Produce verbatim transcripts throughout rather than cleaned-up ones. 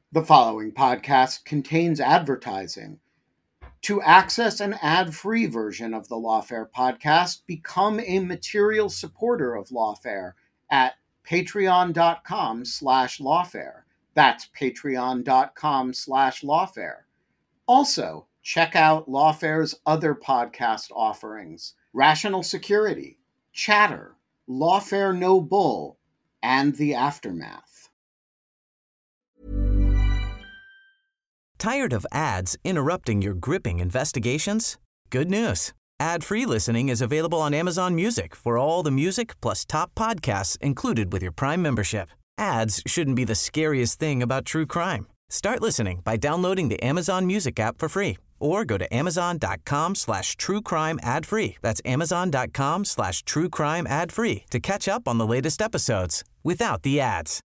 The following podcast contains advertising. To access an ad-free version of the Lawfare podcast, become a material supporter of Lawfare at patreon.com slash lawfare. That's patreon.com slash lawfare. Also, check out Lawfare's other podcast offerings: Rational Security, Chatter, Lawfare No Bull, and The Aftermath. Tired of ads interrupting your gripping investigations? Good news. Ad-free listening is available on Amazon Music for all the music plus top podcasts included with your Prime membership. Ads shouldn't be the scariest thing about true crime. Start listening by downloading the Amazon Music app for free or go to amazon.com slash true crime ad free. That's amazon.com slash true crime ad free to catch up on the latest episodes without the ads.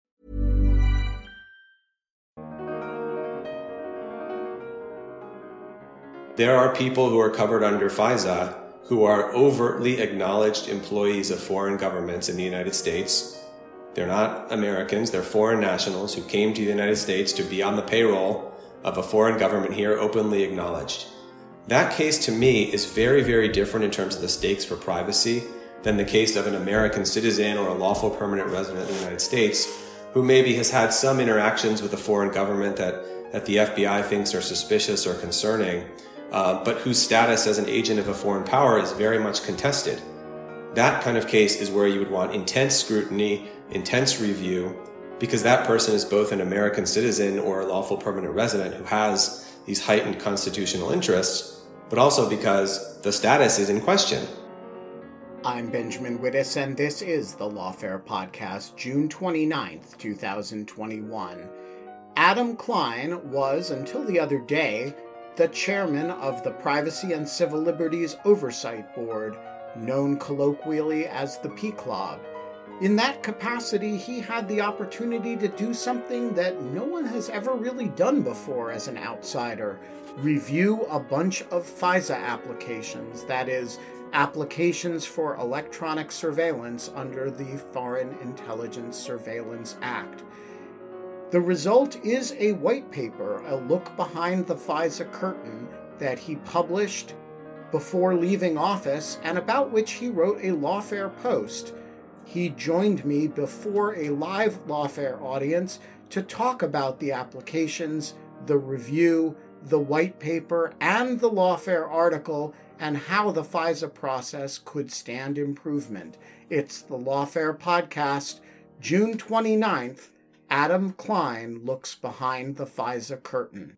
There are people who are covered under FISA who are overtly acknowledged employees of foreign governments in the United States. They're not Americans, they're foreign nationals who came to the United States to be on the payroll of a foreign government here, openly acknowledged. That case to me is very, very different in terms of the stakes for privacy than the case of an American citizen or a lawful permanent resident of the United States who maybe has had some interactions with a foreign government that, that the F B I thinks are suspicious or concerning. Uh, but whose status as an agent of a foreign power is very much contested. That kind of case is where you would want intense scrutiny, intense review, because that person is both an American citizen or a lawful permanent resident who has these heightened constitutional interests, but also because the status is in question. I'm Benjamin Wittes, and this is the Lawfare Podcast, June twenty-ninth, twenty twenty-one. Adam Klein was, until the other day, the chairman of the Privacy and Civil Liberties Oversight Board, known colloquially as the P C L O B. In that capacity, he had the opportunity to do something that no one has ever really done before as an outsider: review a bunch of FISA applications, that is, applications for electronic surveillance under the Foreign Intelligence Surveillance Act. The result is a white paper, a look behind the FISA curtain, that he published before leaving office and about which he wrote a Lawfare post. He joined me before a live Lawfare audience to talk about the applications, the review, the white paper, and the Lawfare article, and how the FISA process could stand improvement. It's the Lawfare Podcast, June twenty-ninth. Adam Klein looks behind the FISA curtain.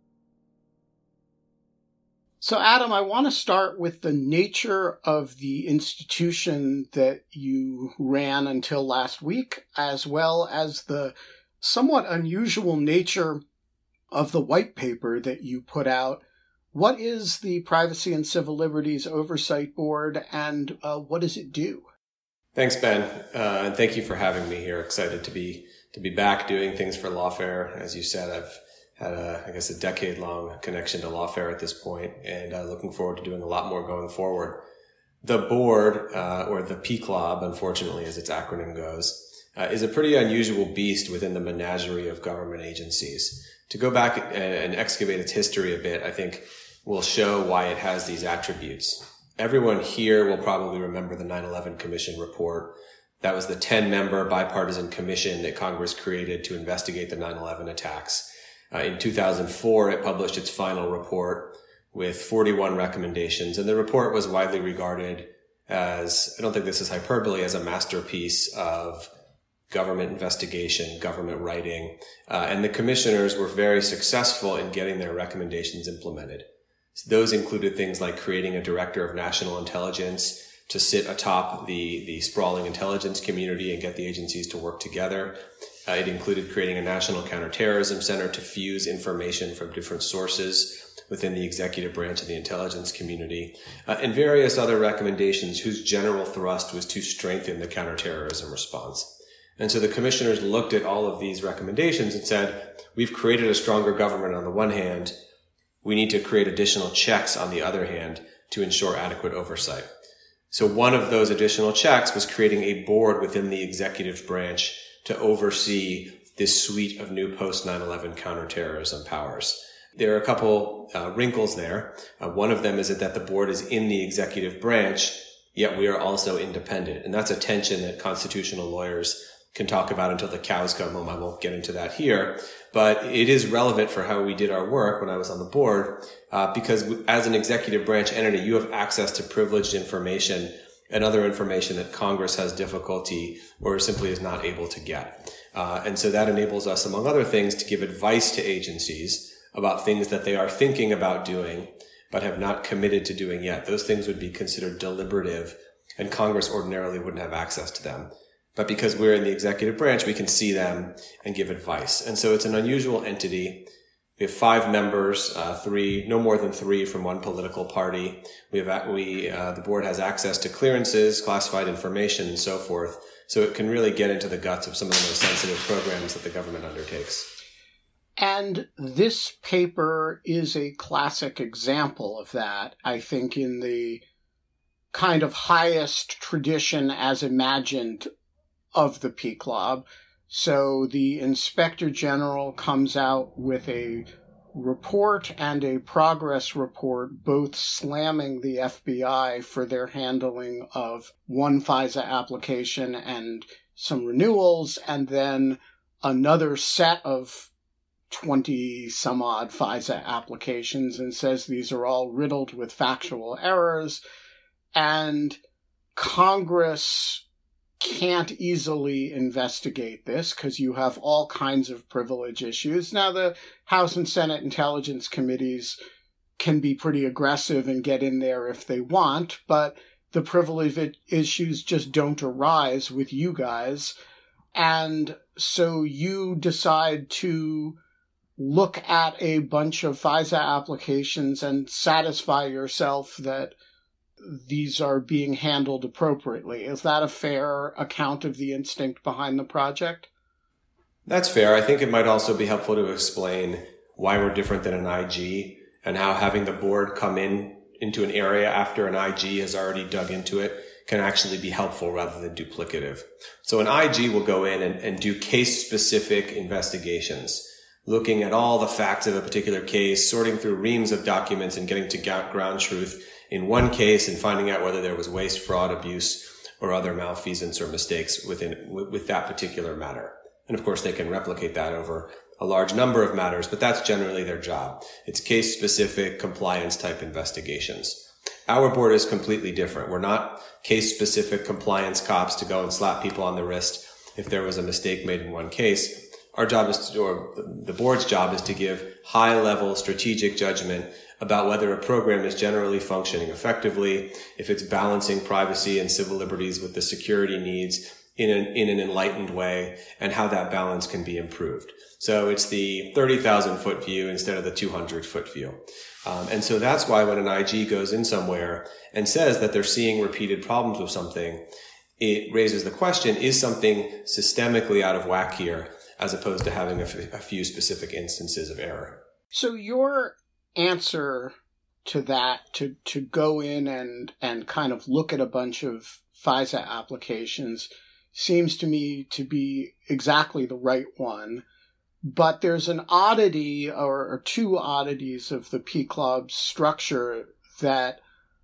So, Adam, I want to start with the nature of the institution that you ran until last week, as well as the somewhat unusual nature of the white paper that you put out. What is the Privacy and Civil Liberties Oversight Board, and uh, what does it do? Thanks, Ben, uh, and thank you for having me here. Excited to be to be back doing things for Lawfare. As you said, I've had a, I guess, a decade-long connection to Lawfare at this point, and uh, looking forward to doing a lot more going forward. The board, uh, or the P C L O B, unfortunately, as its acronym goes, uh, is a pretty unusual beast within the menagerie of government agencies. To go back and excavate its history a bit, I think will show why it has these attributes. Everyone here will probably remember the nine eleven Commission report. That was the ten-member bipartisan commission that Congress created to investigate the nine eleven attacks. Uh, in two thousand four, it published its final report with forty-one recommendations, and the report was widely regarded as, I don't think this is hyperbole, as a masterpiece of government investigation, government writing, uh, and the commissioners were very successful in getting their recommendations implemented. So those included things like creating a director of national intelligence to sit atop the, the sprawling intelligence community and get the agencies to work together. Uh, it included creating a national counterterrorism center to fuse information from different sources within the executive branch of the intelligence community, uh, and various other recommendations whose general thrust was to strengthen the counterterrorism response. And so the commissioners looked at all of these recommendations and said, we've created a stronger government on the one hand, we need to create additional checks on the other hand to ensure adequate oversight. So one of those additional checks was creating a board within the executive branch to oversee this suite of new post nine eleven counterterrorism powers. There are a couple uh, wrinkles there. Uh, one of them is that, that the board is in the executive branch, yet we are also independent. And that's a tension that constitutional lawyers can talk about until the cows come home. I won't get into that here, but it is relevant for how we did our work when I was on the board, uh, because as an executive branch entity, you have access to privileged information and other information that Congress has difficulty or simply is not able to get. Uh, and so that enables us, among other things, to give advice to agencies about things that they are thinking about doing, but have not committed to doing yet. Those things would be considered deliberative, and Congress ordinarily wouldn't have access to them. But because we're in the executive branch, we can see them and give advice. And so it's an unusual entity. We have five members, uh, three, no more than three from one political party. We have, we, uh, the board has access to clearances, classified information, and so forth. So it can really get into the guts of some of the most sensitive programs that the government undertakes. And this paper is a classic example of that, I think, in the kind of highest tradition as imagined of the P C L O B. So the Inspector General comes out with a report and a progress report, both slamming the F B I for their handling of one FISA application and some renewals, and then another set of twenty some odd FISA applications, and says these are all riddled with factual errors, and Congress can't easily investigate this because you have all kinds of privilege issues. Now, the House and Senate Intelligence Committees can be pretty aggressive and get in there if they want, but the privilege issues just don't arise with you guys. And so you decide to look at a bunch of FISA applications and satisfy yourself that these are being handled appropriately. Is that a fair account of the instinct behind the project? That's fair. I think it might also be helpful to explain why we're different than an I G and how having the board come in into an area after an I G has already dug into it can actually be helpful rather than duplicative. So an I G will go in and, and do case-specific investigations, looking at all the facts of a particular case, sorting through reams of documents and getting to ground truth in one case and finding out whether there was waste, fraud, abuse, or other malfeasance or mistakes within with that particular matter. And of course, they can replicate that over a large number of matters, but that's generally their job. It's case-specific compliance-type investigations. Our board is completely different. We're not case-specific compliance cops to go and slap people on the wrist if there was a mistake made in one case. Our job is to, or the board's job is to give high-level strategic judgment about whether a program is generally functioning effectively, if it's balancing privacy and civil liberties with the security needs in an, in an enlightened way, and how that balance can be improved. So it's the thirty thousand foot view instead of the two hundred foot view. Um, and so that's why when an I G goes in somewhere and says that they're seeing repeated problems with something, it raises the question, is something systemically out of whack here, as opposed to having a, f- a few specific instances of error? So your answer to that, to, to go in and, and kind of look at a bunch of FISA applications, seems to me to be exactly the right one. But there's an oddity or, or two oddities of the P C L O B structure that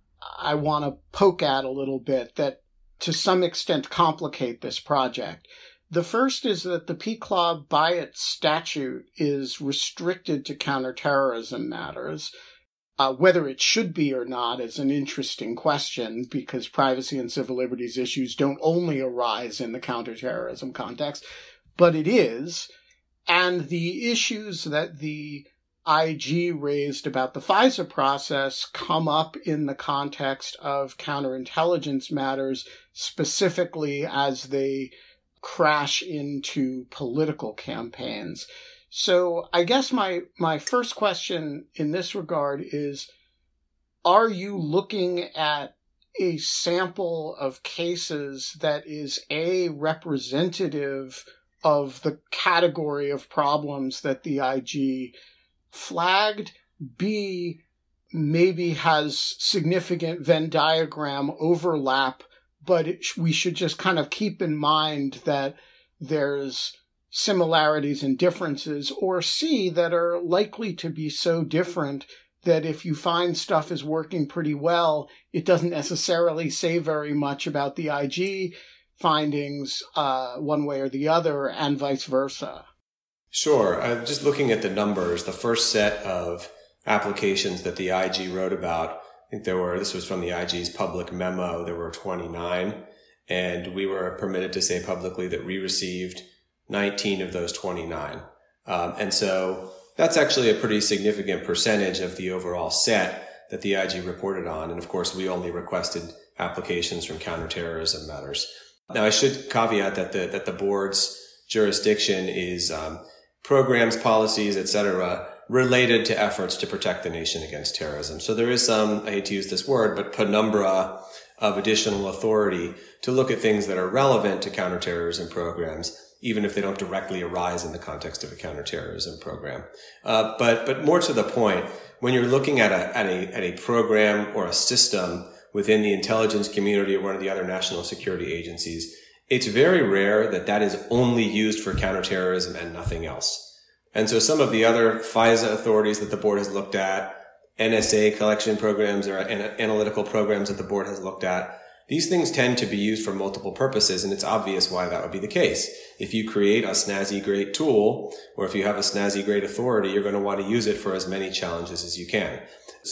I want to poke at a little bit that to some extent complicate this project. The first is that the P C L O B, by its statute, is restricted to counterterrorism matters. Uh, whether it should be or not is an interesting question, because privacy and civil liberties issues don't only arise in the counterterrorism context, but it is. And the issues that the I G raised about the FISA process come up in the context of counterintelligence matters, specifically as they crash into political campaigns. So I guess my, my first question in this regard is, are you looking at a sample of cases that is A, representative of the category of problems that the I G flagged, B, maybe has significant Venn diagram overlap, but it, we should just kind of keep in mind that there's similarities and differences, or C, that are likely to be so different that if you find stuff is working pretty well, it doesn't necessarily say very much about the I G findings uh, one way or the other, and vice versa? Sure. Uh, just looking at the numbers, the first set of applications that the I G wrote about, I think there were, this was from the I G's public memo, there were twenty-nine, and we were permitted to say publicly that we received nineteen of those twenty-nine. Um, and so that's actually a pretty significant percentage of the overall set that the I G reported on. And of course, we only requested applications from counterterrorism matters. Now, I should caveat that the, that the board's jurisdiction is um, programs, policies, et cetera, related to efforts to protect the nation against terrorism. So there is some, I hate to use this word, but penumbra of additional authority to look at things that are relevant to counterterrorism programs, even if they don't directly arise in the context of a counterterrorism program. Uh, but, but more to the point, when you're looking at a, at a, at a program or a system within the intelligence community or one of the other national security agencies, it's very rare that that is only used for counterterrorism and nothing else. And so some of the other FISA authorities that the board has looked at, N S A collection programs or analytical programs that the board has looked at, these things tend to be used for multiple purposes, and it's obvious why that would be the case. If you create a snazzy great tool, or if you have a snazzy great authority, you're going to want to use it for as many challenges as you can.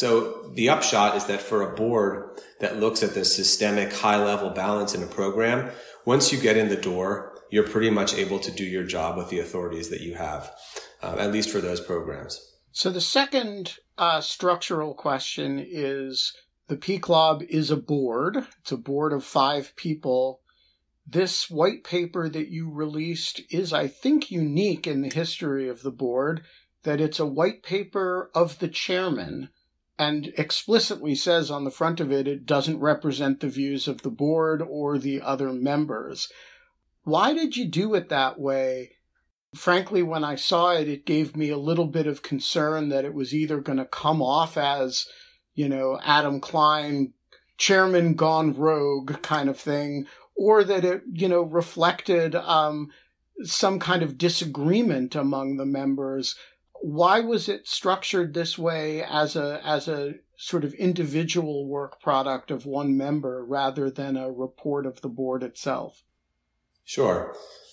So the upshot is that for a board that looks at the systemic high-level balance in a program, once you get in the door, you're pretty much able to do your job with the authorities that you have, uh, at least for those programs. So the second uh, structural question is, the P C L O B is a board. It's a board of five people. This white paper that you released is, I think, unique in the history of the board, that it's a white paper of the chairman, and explicitly says on the front of it, it doesn't represent the views of the board or the other members. Why did you do it that way? Frankly, when I saw it, it gave me a little bit of concern that it was either going to come off as, you know, Adam Klein, chairman gone rogue kind of thing, or that it, you know, reflected um, some kind of disagreement among the members. Why was it structured this way as a as a sort of individual work product of one member rather than a report of the board itself? Sure.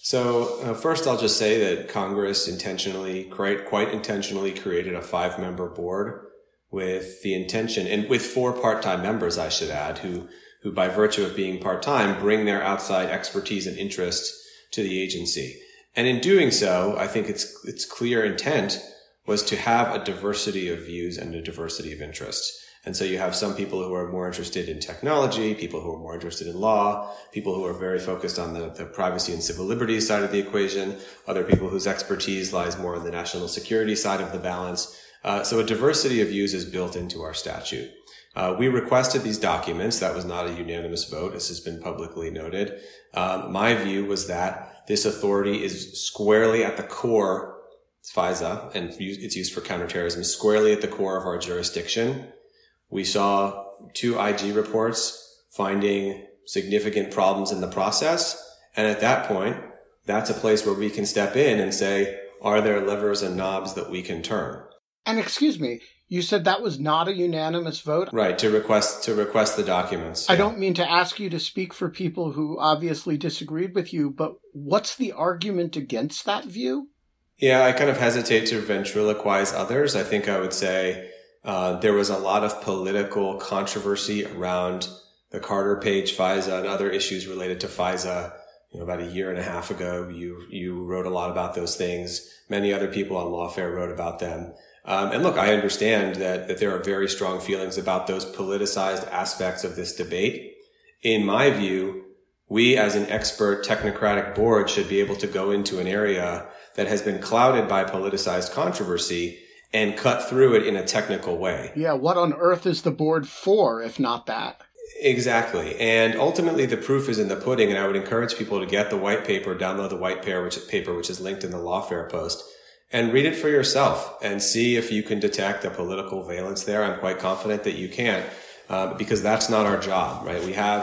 So uh, first, I'll just say that Congress intentionally, quite, quite intentionally created a five-member board with the intention, and with four part-time members, I should add, who, who by virtue of being part-time bring their outside expertise and interests to the agency. And in doing so, I think its its clear intent was to have a diversity of views and a diversity of interests. And so you have some people who are more interested in technology, people who are more interested in law, people who are very focused on the, the privacy and civil liberties side of the equation, other people whose expertise lies more on the national security side of the balance. Uh, so a diversity of views is built into our statute. Uh, we requested these documents. That was not a unanimous vote. This has been publicly noted. Um, my view was that this authority is squarely at the core, FISA, and it's used for counterterrorism, squarely at the core of our jurisdiction. We saw two I G reports finding significant problems in the process. And at that point, that's a place where we can step in and say, are there levers and knobs that we can turn? And excuse me, you said that was not a unanimous vote? Right, to request to request the documents. I yeah. don't mean to ask you to speak for people who obviously disagreed with you, but what's the argument against that view? Yeah, I kind of hesitate to ventriloquize others. I think I would say uh, there was a lot of political controversy around the Carter Page FISA and other issues related to FISA. You know, about a year and a half ago, you you wrote a lot about those things. Many other people on Lawfare wrote about them. Um, and look, I understand that, that there are very strong feelings about those politicized aspects of this debate. In my view, we as an expert technocratic board should be able to go into an area that has been clouded by politicized controversy and cut through it in a technical way. Yeah, what on earth is the board for, if not that? Exactly. And ultimately, the proof is in the pudding, and I would encourage people to get the white paper, download the white paper, which, paper, which is linked in the Lawfare post, and read it for yourself and see if you can detect a political valence there. I'm quite confident that you can, uh, because that's not our job, right? We have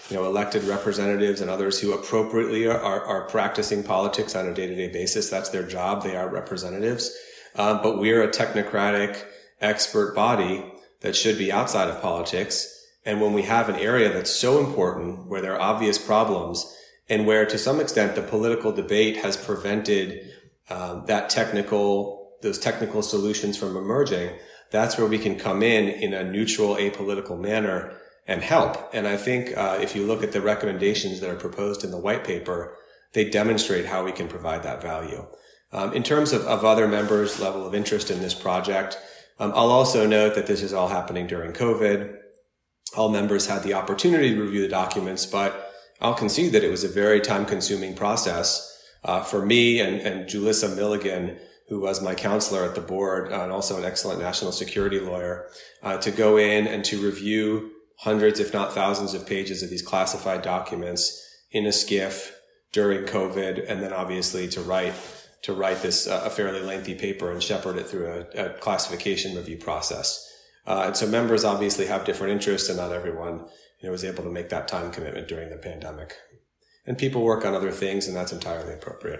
you know, elected representatives and others who appropriately are, are, are practicing politics on a day-to-day basis. That's their job. They are representatives. Um, but we're a technocratic expert body that should be outside of politics. And when we have an area that's so important, where there are obvious problems, and where to some extent the political debate has prevented um, that technical, those technical solutions from emerging, that's where we can come in in a neutral, apolitical manner and help. And I think uh, if you look at the recommendations that are proposed in the white paper, they demonstrate how we can provide that value. Um, in terms of, of other members' level of interest in this project, um, I'll also note that this is all happening during COVID. All members had the opportunity to review the documents, but I'll concede that it was a very time-consuming process uh, for me and, and Julissa Milligan, who was my counselor at the board uh, and also an excellent national security lawyer, uh, to go in and to review hundreds, if not thousands of pages of these classified documents in a SCIF during COVID, and then obviously to write to write this uh, a fairly lengthy paper and shepherd it through a, a classification review process. Uh, and so members obviously have different interests, and not everyone, you know, was able to make that time commitment during the pandemic. And people work on other things, and that's entirely appropriate.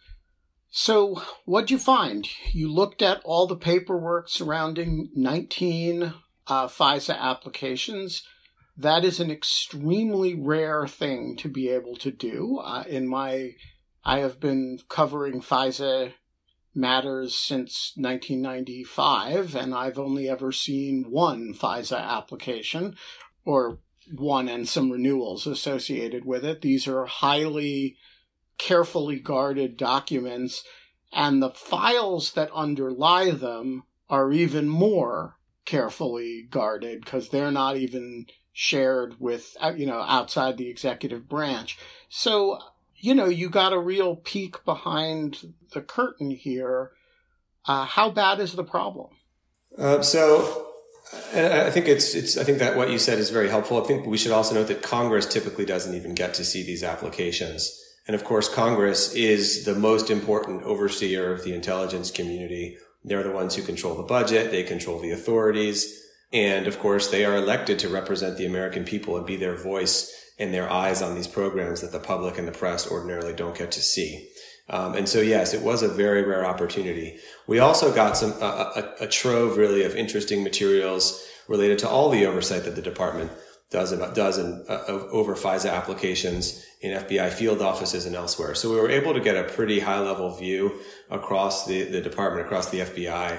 So what'd you find? You looked at all the paperwork surrounding nineteen uh, FISA applications. That is an extremely rare thing to be able to do. Uh, in my, I have been covering FISA matters since nineteen ninety-five, and I've only ever seen one FISA application, or one and some renewals associated with it. These are highly carefully guarded documents, and the files that underlie them are even more carefully guarded because they're not even shared with, you know, outside the executive branch. So, you know, you got a real peek behind the curtain here. Uh, how bad is the problem? Uh, so, and I think it's, it's, I think that what you said is very helpful. I think we should also note that Congress typically doesn't even get to see these applications. And of course, Congress is the most important overseer of the intelligence community. They're the ones who control the budget. They control the authorities. And of course, they are elected to represent the American people and be their voice and their eyes on these programs that the public and the press ordinarily don't get to see. Um, and so, yes, it was a very rare opportunity. We also got some a, a, a trove, really, of interesting materials related to all the oversight that the department does about does in, uh, over FISA applications in F B I field offices and elsewhere. So we were able to get a pretty high-level view across the, the department, across the F B I,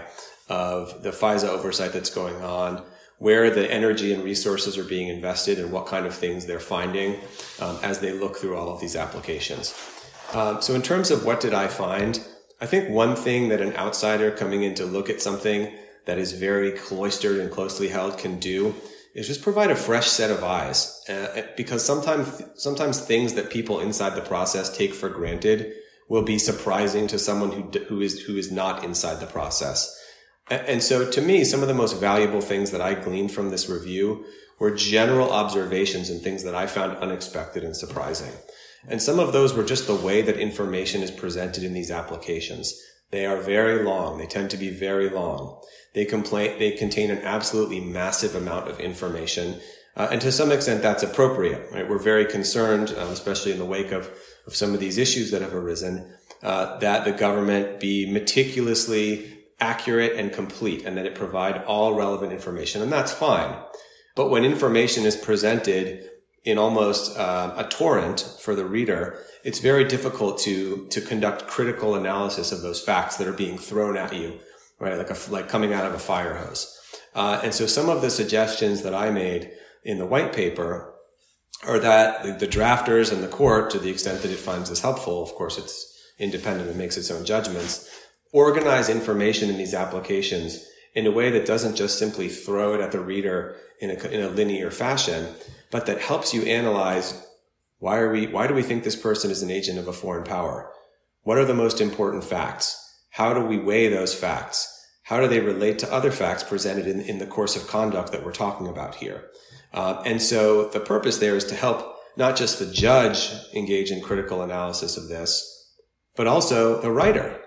of the FISA oversight that's going on, where the energy and resources are being invested, and what kind of things they're finding um, as they look through all of these applications. Um, so in terms of what did I find, I think one thing that an outsider coming in to look at something that is very cloistered and closely held can do is just provide a fresh set of eyes. Uh, because sometimes, sometimes things that people inside the process take for granted will be surprising to someone who, who is, who is not inside the process. And so to me, some of the most valuable things that I gleaned from this review were general observations and things that I found unexpected and surprising. And some of those were just the way that information is presented in these applications. They are very long. They tend to be very long. They complain, they contain an absolutely massive amount of information. Uh, and to some extent, that's appropriate, right? We're very concerned, um, especially in the wake of, of some of these issues that have arisen, uh, that the government be meticulously accurate and complete, and that it provide all relevant information. And that's fine. But when information is presented in almost uh, a torrent for the reader, it's very difficult to to conduct critical analysis of those facts that are being thrown at you, right? Like a, like coming out of a fire hose. Uh, and so some of the suggestions that I made in the white paper are that the, the drafters and the court, to the extent that it finds this helpful, of course it's independent and makes its own judgments, organize information in these applications in a way that doesn't just simply throw it at the reader in a, in a linear fashion, but that helps you analyze why are we, why do we think this person is an agent of a foreign power? What are the most important facts? How do we weigh those facts? How do they relate to other facts presented in, in the course of conduct that we're talking about here? Uh, and so the purpose there is to help not just the judge engage in critical analysis of this, but also the writer.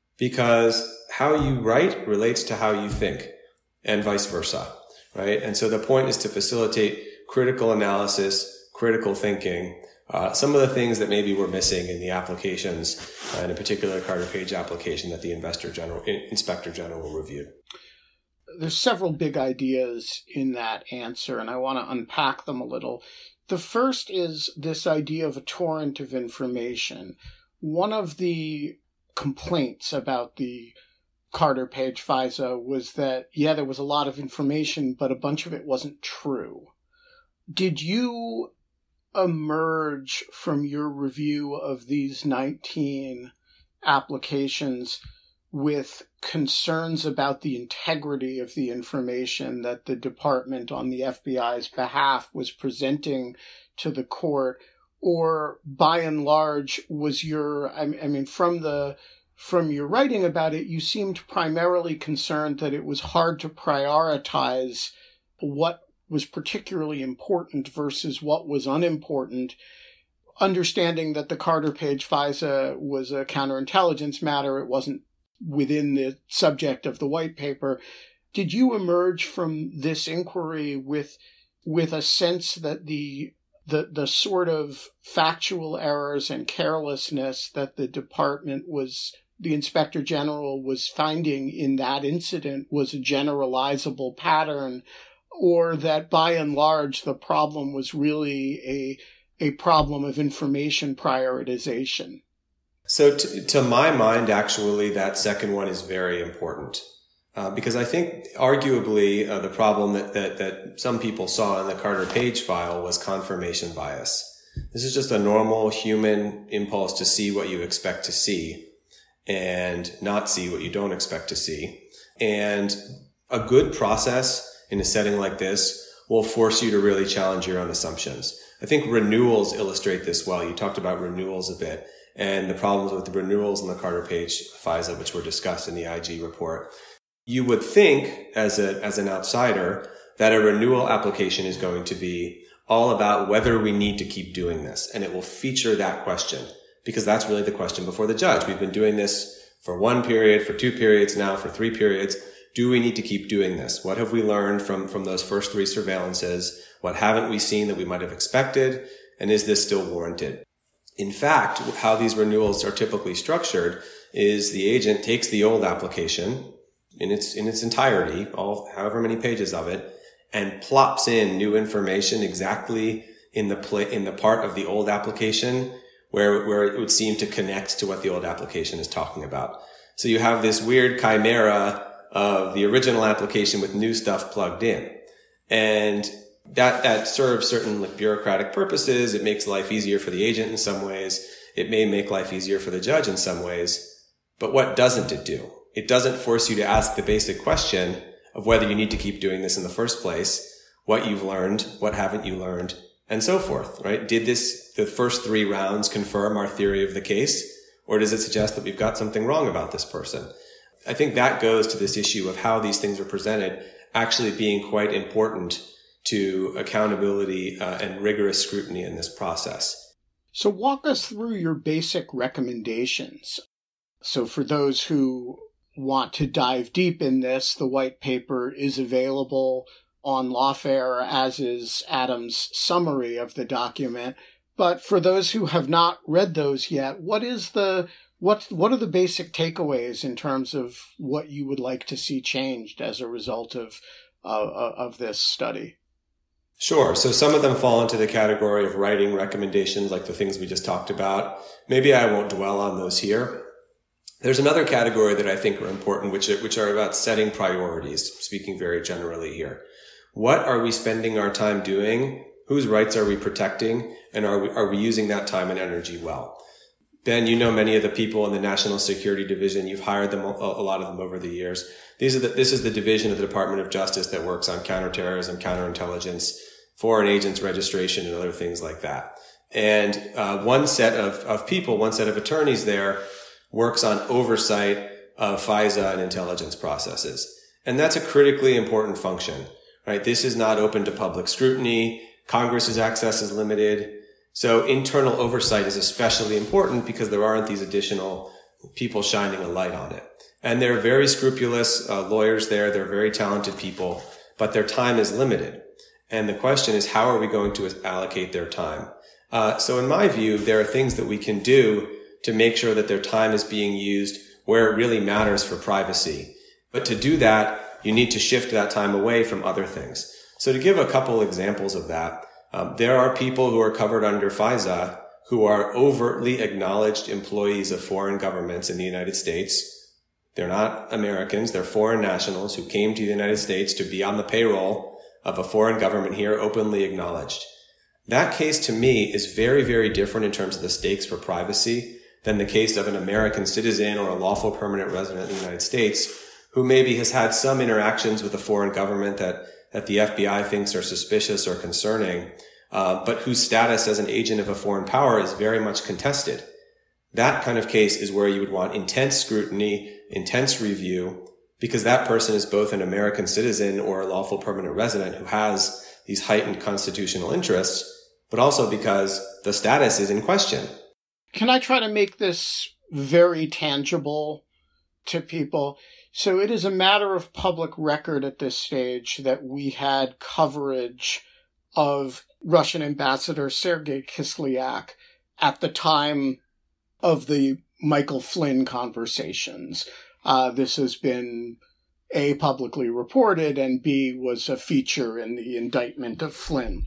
Because how you write relates to how you think, and vice versa, right? And so the point is to facilitate critical analysis, critical thinking, uh, some of the things that maybe were missing in the applications, uh, in a particular Carter Page application that the Investor General, Inspector General reviewed. There's several big ideas in that answer, and I want to unpack them a little. The first is this idea of a torrent of information. One of the complaints about the Carter Page FISA was that, yeah, there was a lot of information, but a bunch of it wasn't true. Did you emerge from your review of these nineteen applications with concerns about the integrity of the information that the department on the F B I's behalf was presenting to the court? Or by and large, was your, I mean, from the, from your writing about it, you seemed primarily concerned that it was hard to prioritize what was particularly important versus what was unimportant, understanding that the Carter Page FISA was a counterintelligence matter. It wasn't within the subject of the white paper. Did you emerge from this inquiry with with a sense that the the the sort of factual errors and carelessness that the department was, the Inspector General was finding in that incident was a generalizable pattern, or that by and large the problem was really a a problem of information prioritization? So to, to my mind, actually, that second one is very important. Uh, because I think arguably uh, the problem that, that, that some people saw in the Carter Page file was confirmation bias. This is just a normal human impulse to see what you expect to see and not see what you don't expect to see. And a good process in a setting like this will force you to really challenge your own assumptions. I think renewals illustrate this well. You talked about renewals a bit and the problems with the renewals in the Carter Page FISA, which were discussed in the I G report. You would think, as a as an outsider, that a renewal application is going to be all about whether we need to keep doing this. And it will feature that question, because that's really the question before the judge. We've been doing this for one period, for two periods now, for three periods. Do we need to keep doing this? What have we learned from, from those first three surveillances? What haven't we seen that we might have expected? And is this still warranted? In fact, how these renewals are typically structured is the agent takes the old application in its, in its entirety, all, however many pages of it, and plops in new information exactly in the pla- in the part of the old application where, where it would seem to connect to what the old application is talking about. So you have this weird chimera of the original application with new stuff plugged in. And that, that serves certain like bureaucratic purposes. It makes life easier for the agent in some ways. It may make life easier for the judge in some ways. But what doesn't it do? It doesn't force you to ask the basic question of whether you need to keep doing this in the first place, what you've learned, what haven't you learned, and so forth, right? Did this, the first three rounds confirm our theory of the case, or does it suggest that we've got something wrong about this person? I think that goes to this issue of how these things are presented actually being quite important to accountability uh, and rigorous scrutiny in this process. So walk us through your basic recommendations. So for those who want to dive deep in this, the white paper is available on Lawfare, as is Adam's summary of the document. But for those who have not read those yet, what is the what what are the basic takeaways in terms of what you would like to see changed as a result of uh, of this study? Sure. So some of them fall into the category of writing recommendations, like the things we just talked about. Maybe I won't dwell on those here. There's another category that I think are important, which are, which are about setting priorities, speaking very generally here. What are we spending our time doing? Whose rights are we protecting? And are we, are we using that time and energy well? Ben, you know many of the people in the National Security Division. You've hired them, a, a lot of them over the years. These are the, this is the division of the Department of Justice that works on counterterrorism, counterintelligence, foreign agents registration, and other things like that. And uh, one set of, of people, one set of attorneys there works on oversight of FISA and intelligence processes. And that's a critically important function, right? This is not open to public scrutiny. Congress's access is limited. So internal oversight is especially important because there aren't these additional people shining a light on it. And they're very scrupulous uh, lawyers there. They're very talented people, but their time is limited. And the question is, how are we going to allocate their time? Uh, so in my view, there are things that we can do to make sure that their time is being used where it really matters for privacy. But to do that, you need to shift that time away from other things. So to give a couple examples of that, um, there are people who are covered under FISA who are overtly acknowledged employees of foreign governments in the United States. They're not Americans. They're foreign nationals who came to the United States to be on the payroll of a foreign government here, openly acknowledged. That case to me is very, very different in terms of the stakes for privacy than the case of an American citizen or a lawful permanent resident of the United States who maybe has had some interactions with a foreign government that, that the F B I thinks are suspicious or concerning, uh, but whose status as an agent of a foreign power is very much contested. That kind of case is where you would want intense scrutiny, intense review, because that person is both an American citizen or a lawful permanent resident who has these heightened constitutional interests, but also because the status is in question. Can I try to make this very tangible to people? So it is a matter of public record at this stage that we had coverage of Russian Ambassador Sergei Kislyak at the time of the Michael Flynn conversations. Uh, this has been A, publicly reported, and B, was a feature in the indictment of Flynn.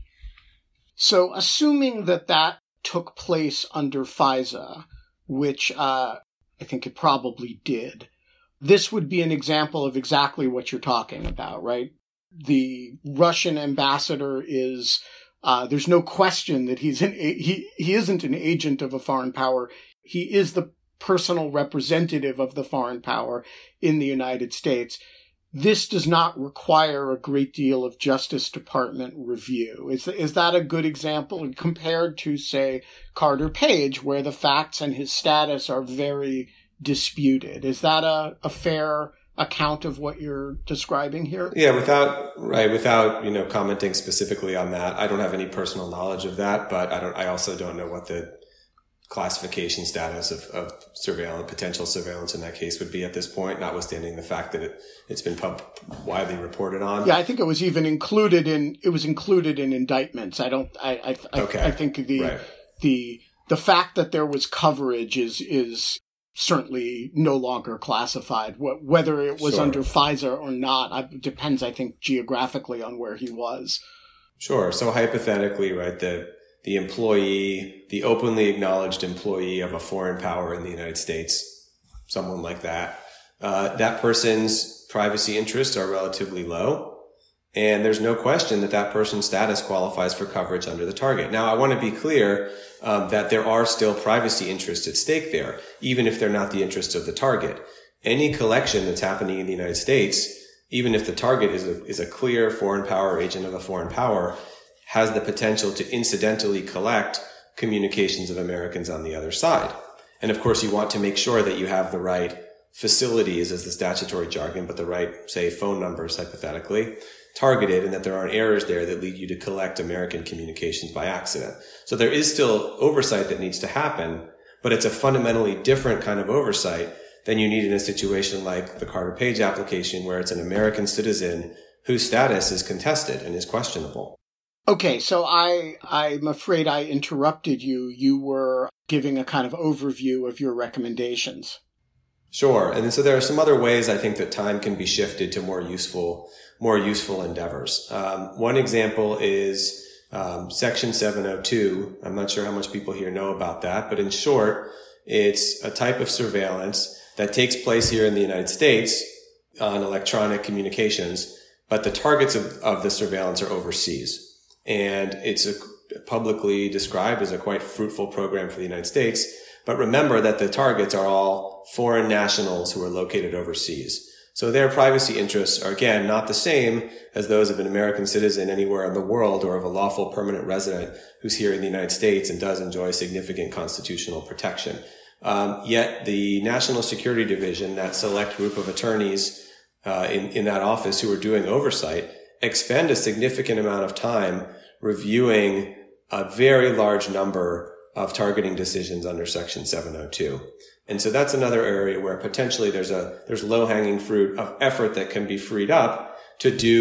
So assuming that that took place under FISA, which uh, I think it probably did, this would be an example of exactly what you're talking about, right? The Russian ambassador is, uh, there's no question that he's an, he, he isn't an agent of a foreign power. He is the personal representative of the foreign power in the United States. This does not require a great deal of Justice Department review. Is, is that a good example compared to, say, Carter Page, where the facts and his status are very disputed? Is that a, a fair account of what you're describing here? Yeah, without, right, without, you know, commenting specifically on that. I don't have any personal knowledge of that, but I don't, I also don't know what the classification status of, of surveillance, potential surveillance in that case would be at this point, notwithstanding the fact that it, it's been pub, widely reported on. Yeah, I think it was even included in, it was included in indictments. I don't, I, I, okay. I, I think the, right. the, the fact that there was coverage is, is certainly no longer classified. Whether it was sure. under FISA or not, it depends, I think, geographically on where he was. Sure. So hypothetically, right, the, the employee, the openly acknowledged employee of a foreign power in the United States, someone like that, uh, that person's privacy interests are relatively low. And there's no question that that person's status qualifies for coverage under the target. Now, I want to be clear um, that there are still privacy interests at stake there, even if they're not the interests of the target. Any collection that's happening in the United States, even if the target is a, is a clear foreign power agent of a foreign power, has the potential to incidentally collect communications of Americans on the other side. And of course, you want to make sure that you have the right facilities, as the statutory jargon, but the right, say, phone numbers, hypothetically, targeted, and that there aren't errors there that lead you to collect American communications by accident. So there is still oversight that needs to happen, but it's a fundamentally different kind of oversight than you need in a situation like the Carter Page application, where it's an American citizen whose status is contested and is questionable. Okay, so I, I'm afraid I interrupted you. You were giving a kind of overview of your recommendations. Sure. And so there are some other ways I think that time can be shifted to more useful, more useful endeavors. Um, one example is um, Section seven oh two. I'm not sure how much people here know about that, but in short, it's a type of surveillance that takes place here in the United States on electronic communications, but the targets of, of the surveillance are overseas. And it's a, publicly described as a quite fruitful program for the United States. But remember that the targets are all foreign nationals who are located overseas. So their privacy interests are, again, not the same as those of an American citizen anywhere in the world or of a lawful permanent resident who's here in the United States and does enjoy significant constitutional protection. Um, yet the National Security Division, that select group of attorneys uh, in, in that office who are doing oversight, expend a significant amount of time reviewing a very large number of targeting decisions under Section seven oh two. And so that's another area where potentially there's a, there's low-hanging fruit of effort that can be freed up to do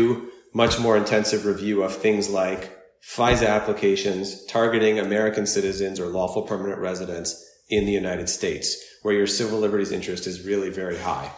much more intensive review of things like FISA applications targeting American citizens or lawful permanent residents in the United States, where your civil liberties interest is really very high.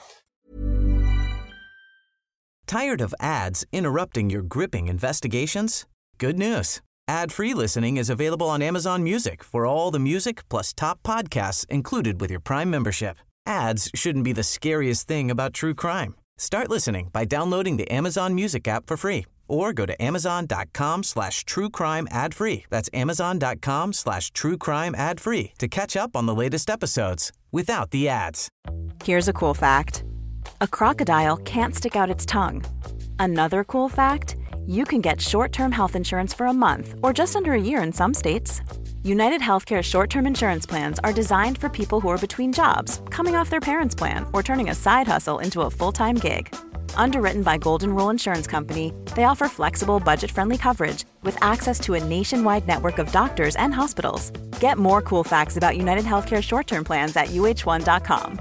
Tired of ads interrupting your gripping investigations? Good news. Ad-free listening is available on Amazon Music for all the music plus top podcasts included with your Prime membership. Ads shouldn't be the scariest thing about true crime. Start listening by downloading the Amazon Music app for free or go to amazon.com slash true crime ad free. That's amazon.com slash true crime ad free to catch up on the latest episodes without the ads. Here's a cool fact. A crocodile can't stick out its tongue. Another cool fact, you can get short-term health insurance for a month or just under a year in some states. United Healthcare short-term insurance plans are designed for people who are between jobs, coming off their parents' plan, or turning a side hustle into a full-time gig. Underwritten by Golden Rule Insurance Company, they offer flexible, budget-friendly coverage with access to a nationwide network of doctors and hospitals. Get more cool facts about United Healthcare short-term plans at U H one dot com.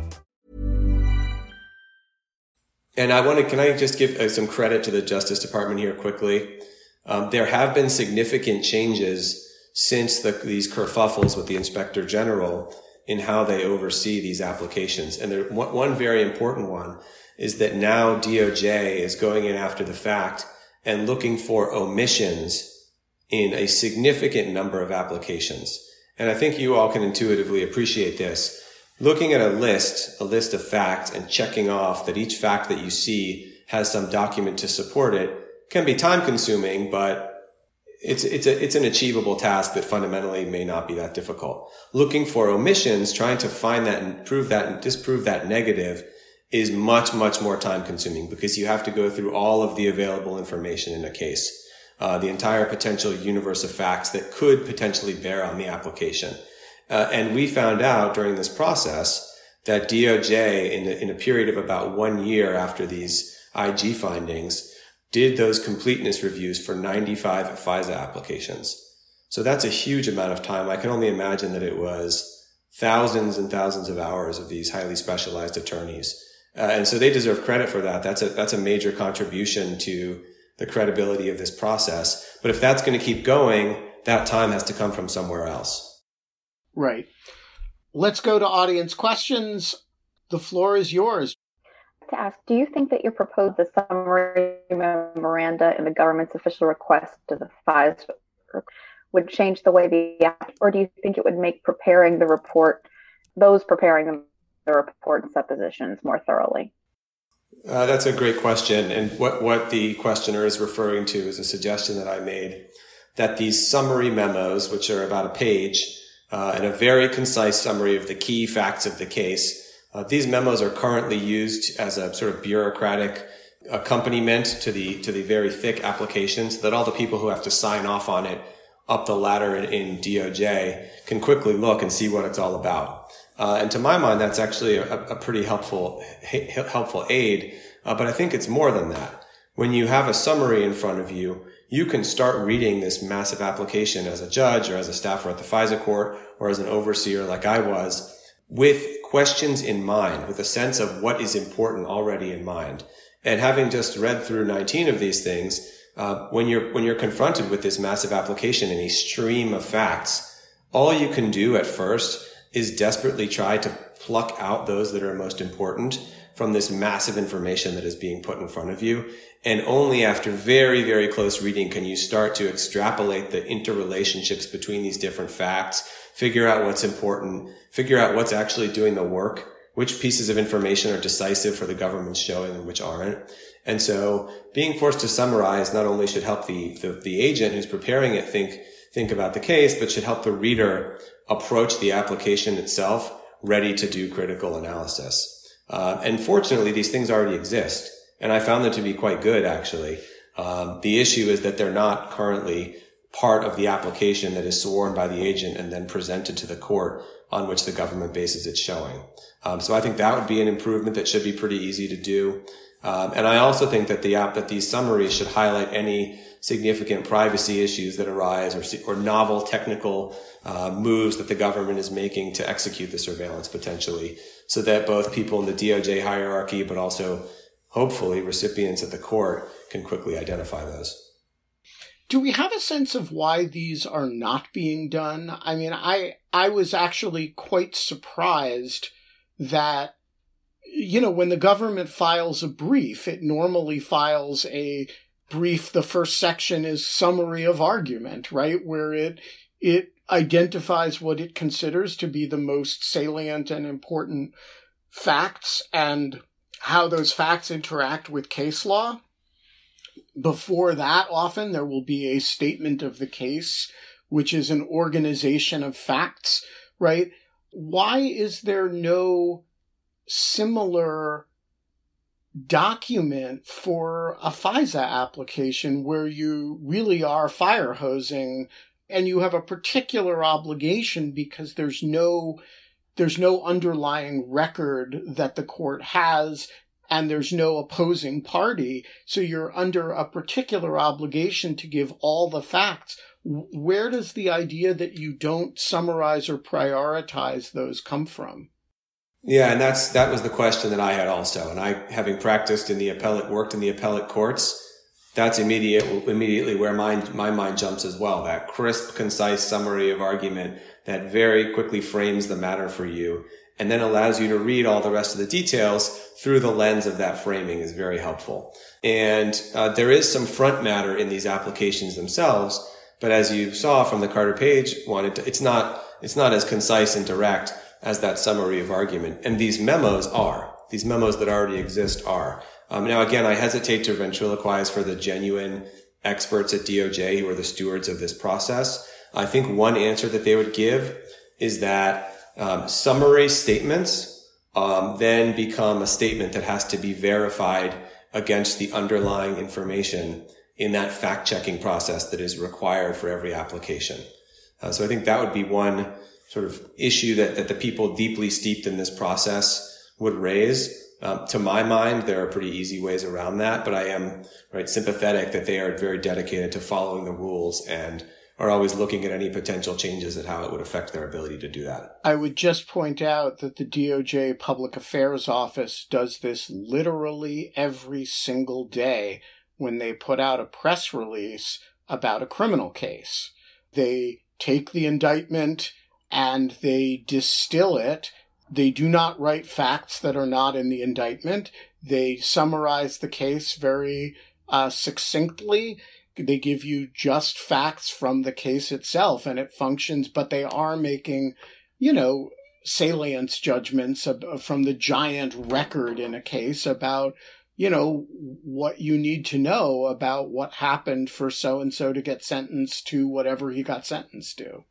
And I want to, can I just give uh, some credit to the Justice Department here quickly? Um, there have been significant changes since the, these kerfuffles with the Inspector General in how they oversee these applications. And there, one, one very important one is that now D O J is going in after the fact and looking for omissions in a significant number of applications. And I think you all can intuitively appreciate this. Looking at a list, a list of facts, and checking off that each fact that you see has some document to support it can be time consuming, but it's, it's a, it's an achievable task that fundamentally may not be that difficult. Looking for omissions, trying to find that and prove that and disprove that negative is much, much more time consuming because you have to go through all of the available information in a case, uh, the entire potential universe of facts that could potentially bear on the application. Uh, and we found out during this process that D O J, in, the, in a period of about one year after these I G findings, did those completeness reviews for ninety-five FISA applications. So that's a huge amount of time. I can only imagine that it was thousands and thousands of hours of these highly specialized attorneys. Uh, and so they deserve credit for that. That's a, that's a major contribution to the credibility of this process. But if that's going to keep going, that time has to come from somewhere else. Right. Let's go to audience questions. The floor is yours. To ask, do you think that your proposed the summary memoranda in the government's official request to the FISA would change the way the app, or do you think it would make preparing the report, those preparing the report and suppositions more thoroughly? Uh, that's a great question. And what, what the questioner is referring to is a suggestion that I made that these summary memos, which are about a page, uh, and a very concise summary of the key facts of the case, uh, these memos are currently used as a sort of bureaucratic accompaniment to the, to the very thick applications that all the people who have to sign off on it up the ladder in, in D O J can quickly look and see what it's all about. Uh, and to my mind, that's actually a, a pretty helpful, helpful aid. Uh, but I think it's more than that. When you have a summary in front of you, you can start reading this massive application as a judge or as a staffer at the FISA court or as an overseer like I was with questions in mind, with a sense of what is important already in mind. And having just read through nineteen of these things, uh, when you're, when you're confronted with this massive application and a stream of facts, all you can do at first is desperately try to pluck out those that are most important from this massive information that is being put in front of you. And only after very, very close reading can you start to extrapolate the interrelationships between these different facts, figure out what's important, figure out what's actually doing the work, which pieces of information are decisive for the government's showing and which aren't. And so being forced to summarize not only should help the, the, the agent who's preparing it think, think about the case, but should help the reader approach the application itself ready to do critical analysis. Uh, and fortunately, these things already exist. And I found them to be quite good, actually. Um, the issue is that they're not currently part of the application that is sworn by the agent and then presented to the court on which the government bases its showing. Um, so I think that would be an improvement that should be pretty easy to do. Um, and I also think that the app, that these summaries should highlight any significant privacy issues that arise or, or novel technical uh, moves that the government is making to execute the surveillance potentially, so that both people in the D O J hierarchy, but also hopefully recipients at the court can quickly identify those. Do we have a sense of why these are not being done? I mean, I I was actually quite surprised that, you know, when the government files a brief, it normally files a brief. The first section is summary of argument, right? Where it it identifies what it considers to be the most salient and important facts and how those facts interact with case law. Before that, often there will be a statement of the case, which is an organization of facts, right? Why is there no similar document for a FISA application where you really are fire hosing and you have a particular obligation because there's no there's no underlying record that the court has and there's no opposing party, so you're under a particular obligation to give all the facts. Where does the idea that you don't summarize or prioritize those come from? Yeah, and that's that was the question that I had also. And I, having practiced in the appellate, worked in the appellate courts, that's immediate, immediately where my, my mind jumps as well. That crisp, concise summary of argument that very quickly frames the matter for you and then allows you to read all the rest of the details through the lens of that framing is very helpful. And uh, there is some front matter in these applications themselves, but as you saw from the Carter Page one, it, it's not it's not as concise and direct as that summary of argument. And these memos are. These memos that already exist are. Um, now, again, I hesitate to ventriloquize for the genuine experts at D O J who are the stewards of this process. I think one answer that they would give is that Um, summary statements um, then become a statement that has to be verified against the underlying information in that fact-checking process that is required for every application. Uh, so I think that would be one sort of issue that, that the people deeply steeped in this process would raise. Um, to my mind, there are pretty easy ways around that, but I am right sympathetic that they are very dedicated to following the rules and are always looking at any potential changes and how it would affect their ability to do that. I would just point out that the D O J Public Affairs Office does this literally every single day when they put out a press release about a criminal case. They take the indictment and they distill it. They do not write facts that are not in the indictment. They summarize the case very uh, succinctly. They give you just facts from the case itself and it functions, but they are making, you know, salience judgments from the giant record in a case about, you know, what you need to know about what happened for so-and-so to get sentenced to whatever he got sentenced to.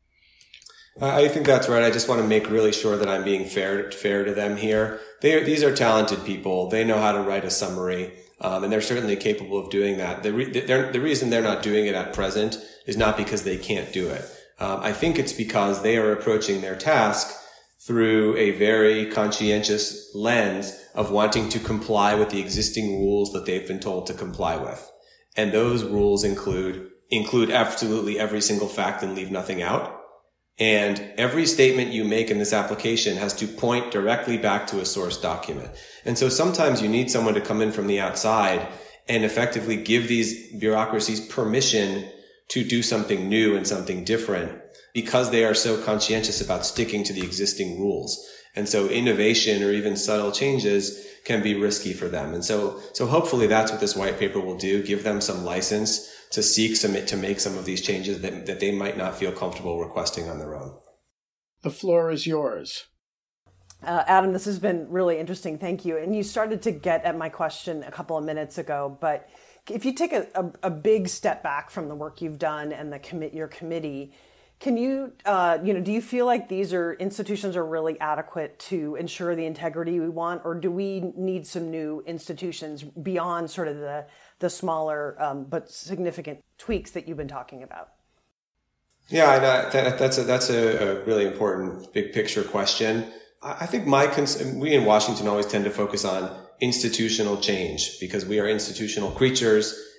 I think that's right. I just want to make really sure that I'm being fair, fair to them here. They are, these are talented people. They know how to write a summary. Um, and they're certainly capable of doing that. The, re- the reason they're not doing it at present is not because they can't do it. Um, I think it's because they are approaching their task through a very conscientious lens of wanting to comply with the existing rules that they've been told to comply with. And those rules include, include absolutely every single fact and leave nothing out. And every statement you make in this application has to point directly back to a source document. And so sometimes you need someone to come in from the outside and effectively give these bureaucracies permission to do something new and something different because they are so conscientious about sticking to the existing rules. And so innovation or even subtle changes can be risky for them. And so, so hopefully that's what this white paper will do, give them some license to seek some, to make some of these changes that, that they might not feel comfortable requesting on their own. The floor is yours. Uh, Adam, this has been really interesting. Thank you. And you started to get at my question a couple of minutes ago, but if you take a, a, a big step back from the work you've done and the commit your committee, can you, uh, you know, do you feel like these are institutions are really adequate to ensure the integrity we want, or do we need some new institutions beyond sort of the the smaller um, but significant tweaks that you've been talking about? Yeah, that, that, that's a, that's a, a really important big picture question. I think my cons- we in Washington always tend to focus on institutional change because we are institutional creatures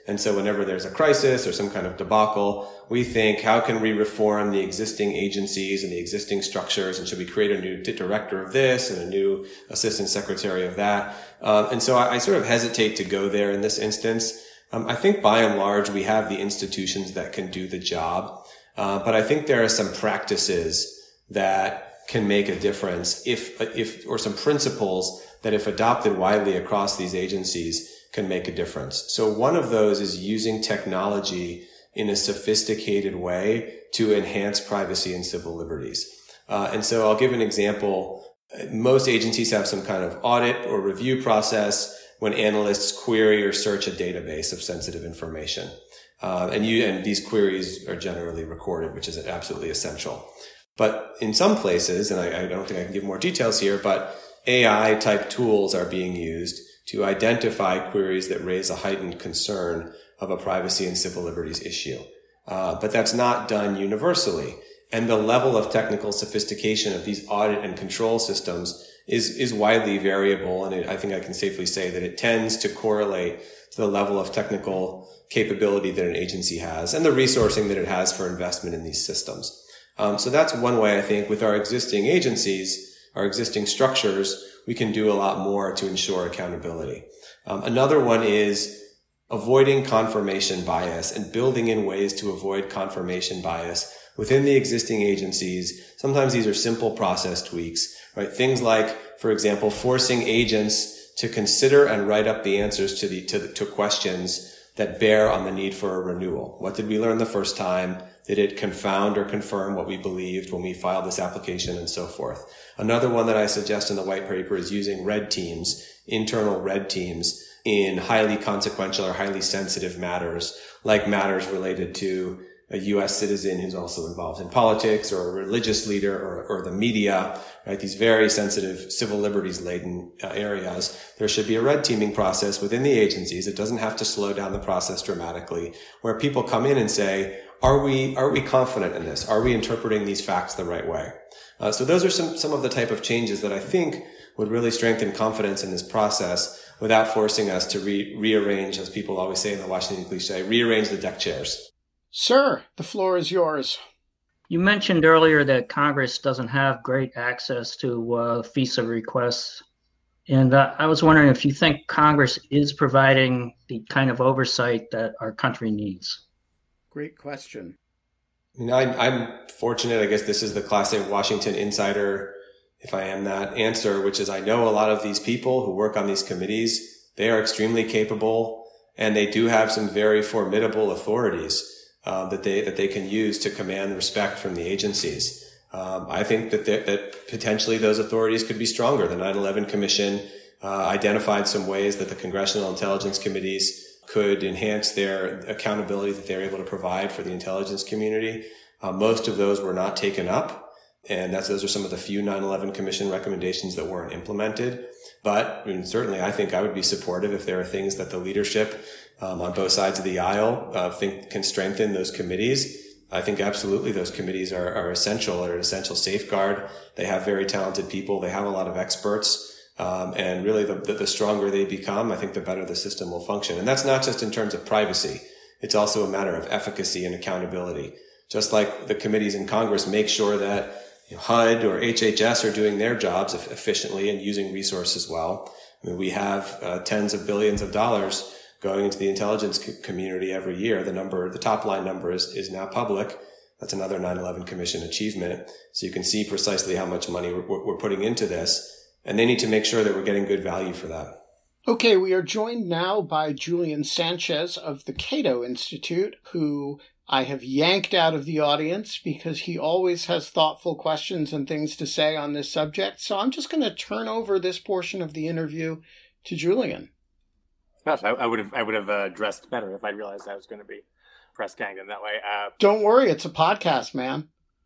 And so whenever there's a crisis or some kind of debacle, we think, how can we reform the existing agencies and the existing structures? And should we create a new director of this and a new assistant secretary of that? Uh, and so I, I sort of hesitate to go there in this instance. Um, I think by and large, we have the institutions that can do the job. Uh, but I think there are some practices that can make a difference if, if, or some principles that if adopted widely across these agencies can make a difference. So one of those is using technology in a sophisticated way to enhance privacy and civil liberties. Uh, and so I'll give an example. Most agencies have some kind of audit or review process when analysts query or search a database of sensitive information. Uh, and you, and these queries are generally recorded, which is absolutely essential. But in some places, and I, I don't think I can give more details here, but A I type tools are being used to identify queries that raise a heightened concern of a privacy and civil liberties issue. Uh, but that's not done universally. And the level of technical sophistication of these audit and control systems is, is widely variable. And it, I think I can safely say that it tends to correlate to the level of technical capability that an agency has and the resourcing that it has for investment in these systems. Um, so that's one way I think with our existing agencies, our existing structures, we can do a lot more to ensure accountability. Um, another one is avoiding confirmation bias and building in ways to avoid confirmation bias within the existing agencies. Sometimes these are simple process tweaks, right? Things like, for example, forcing agents to consider and write up the answers to the, to, the, to questions that bear on the need for a renewal. What did we learn the first time? Did it confound or confirm what we believed when we filed this application and so forth? Another one that I suggest in the white paper is using red teams, internal red teams in highly consequential or highly sensitive matters, like matters related to a U S citizen who's also involved in politics or a religious leader or, or the media, right? These very sensitive civil liberties laden uh, areas. There should be a red teaming process within the agencies. It doesn't have to slow down the process dramatically, where people come in and say, are we, are we confident in this? Are we interpreting these facts the right way? Uh, so those are some, some of the type of changes that I think would really strengthen confidence in this process without forcing us to re- rearrange, as people always say in the Washington cliche, rearrange the deck chairs. Sir, the floor is yours. You mentioned earlier that Congress doesn't have great access to uh, FISA requests. And uh, I was wondering if you think Congress is providing the kind of oversight that our country needs. Great question. You know, I, I'm fortunate. I guess this is the classic Washington insider, if I am that, answer, which is I know a lot of these people who work on these committees. They are extremely capable, and they do have some very formidable authorities uh, that they that they can use to command respect from the agencies. Um, I think that that potentially those authorities could be stronger. The nine eleven Commission uh, identified some ways that the Congressional Intelligence Committees could enhance their accountability that they're able to provide for the intelligence community. Uh, most of those were not taken up, and that's those are some of the few nine eleven Commission recommendations that weren't implemented. But I mean, certainly, I think I would be supportive if there are things that the leadership um, on both sides of the aisle uh, think can strengthen those committees. I think absolutely those committees are, are essential, are an essential safeguard. They have very talented people. They have a lot of experts. Um, and really, the, the, the stronger they become, I think the better the system will function. And that's not just in terms of privacy. It's also a matter of efficacy and accountability. Just like the committees in Congress make sure that you know, H U D or H H S are doing their jobs efficiently and using resources well. I mean, we have uh, tens of billions of dollars going into the intelligence co- community every year. The number, the top line number is, is now public. That's another nine eleven Commission achievement. So you can see precisely how much money we're, we're putting into this. And they need to make sure that we're getting good value for that. Okay, we are joined now by Julian Sanchez of the Cato Institute, who I have yanked out of the audience because he always has thoughtful questions and things to say on this subject. So I'm just going to turn over this portion of the interview to Julian. Gosh, I, I would have I would have uh, dressed better if I realized I was going to be press ganged in that way. Uh, Don't worry, it's a podcast, man.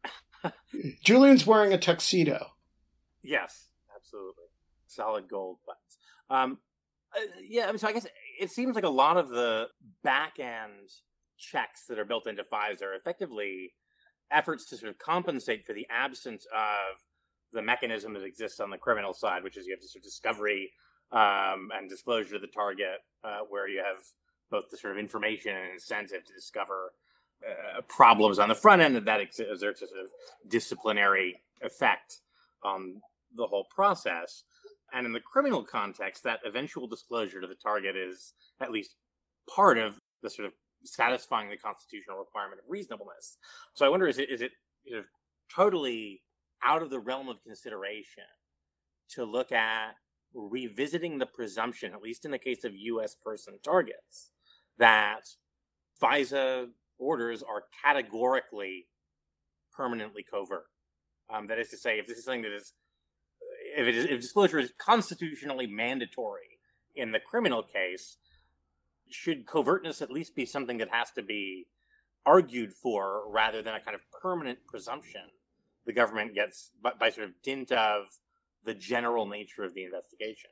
Julian's wearing a tuxedo. Yes. Absolutely. Solid gold buttons. Um, uh, yeah, I mean, so I guess it seems like a lot of the back-end checks that are built into FISA are effectively efforts to sort of compensate for the absence of the mechanism that exists on the criminal side, which is you have to sort of discovery um, and disclosure to the target, uh, where you have both the sort of information and incentive to discover uh, problems on the front end, and that exerts a sort of disciplinary effect on the whole process. And in the criminal context, that eventual disclosure to the target is at least part of the sort of satisfying the constitutional requirement of reasonableness. So I wonder, is it is it sort of totally out of the realm of consideration to look at revisiting the presumption, at least in the case of U S person targets, that FISA orders are categorically permanently covert? Um, that is to say, if this is something that is, if, it is, if disclosure is constitutionally mandatory in the criminal case, should covertness at least be something that has to be argued for rather than a kind of permanent presumption the government gets by, by sort of dint of the general nature of the investigation?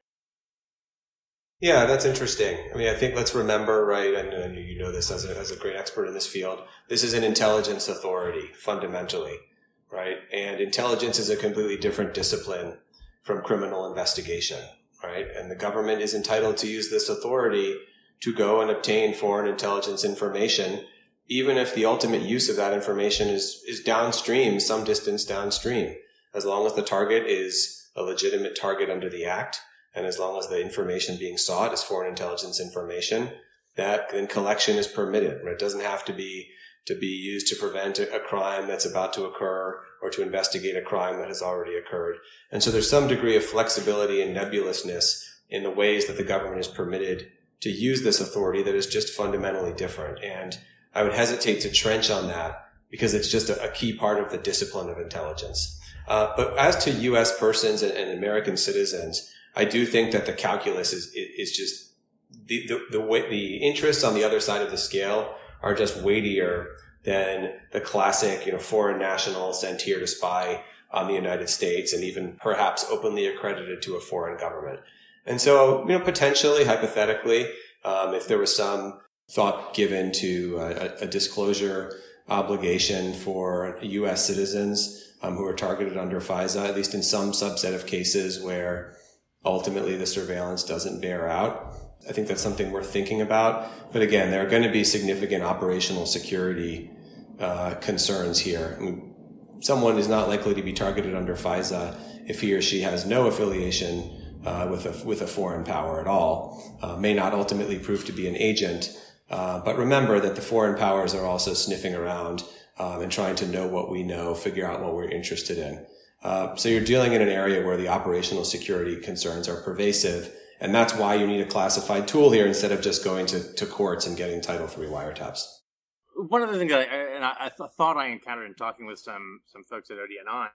Yeah, that's interesting. I mean, I think let's remember, right, and, and you know this as a, as a great expert in this field, this is an intelligence authority, fundamentally, right? And intelligence is a completely different discipline from criminal investigation, right? And the government is entitled to use this authority to go and obtain foreign intelligence information, even if the ultimate use of that information is, is downstream, some distance downstream, as long as the target is a legitimate target under the Act, and as long as the information being sought is foreign intelligence information, that then collection is permitted. It doesn't have to be to be used to prevent a crime that's about to occur or to investigate a crime that has already occurred. And so there's some degree of flexibility and nebulousness in the ways that the government is permitted to use this authority that is just fundamentally different. And I would hesitate to trench on that because it's just a, a key part of the discipline of intelligence. Uh, but as to U S persons and, and American citizens, I do think that the calculus is is just the the the, way, the interests on the other side of the scale are just weightier than the classic, you know, foreign national sent here to spy on the United States and even perhaps openly accredited to a foreign government. And so, you know, potentially, hypothetically, um, if there was some thought given to a, a disclosure obligation for U S citizens um, who are targeted under FISA, at least in some subset of cases where ultimately the surveillance doesn't bear out, I think that's something worth thinking about. But again, there are going to be significant operational security uh, concerns here. I mean, someone is not likely to be targeted under FISA if he or she has no affiliation Uh, with a with a foreign power at all, uh, may not ultimately prove to be an agent. Uh, but remember that the foreign powers are also sniffing around um, and trying to know what we know, figure out what we're interested in. Uh, so you're dealing in an area where the operational security concerns are pervasive, and that's why you need a classified tool here instead of just going to, to courts and getting Title three wiretaps. One of the things that I, and I, I th- thought I encountered in talking with some some folks at O D N I